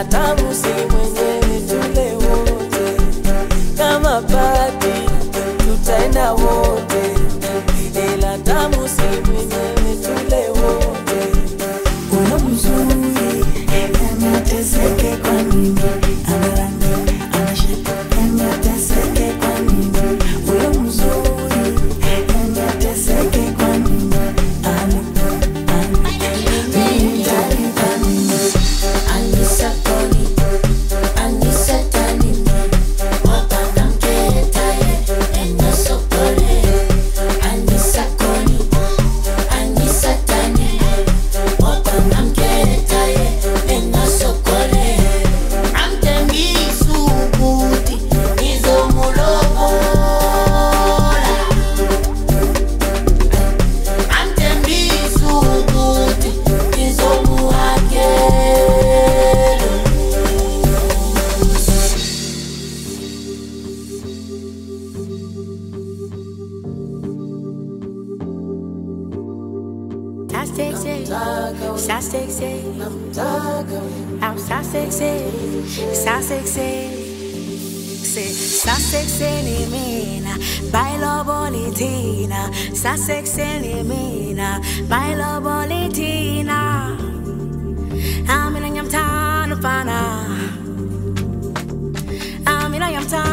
ila tamu si mwenyewe, tule wote kama party tutaenda wote, ila tamu si mwenyewe, tule wote. Uyo mzuri anateseke kwa nini? Anarangi anashika anateseke kwa nini? Uyo mzuri anateseke kwa nini? Sa sexy ni mina, bailo bolitina. I'm in a yam town of fana. I'm in a yam town.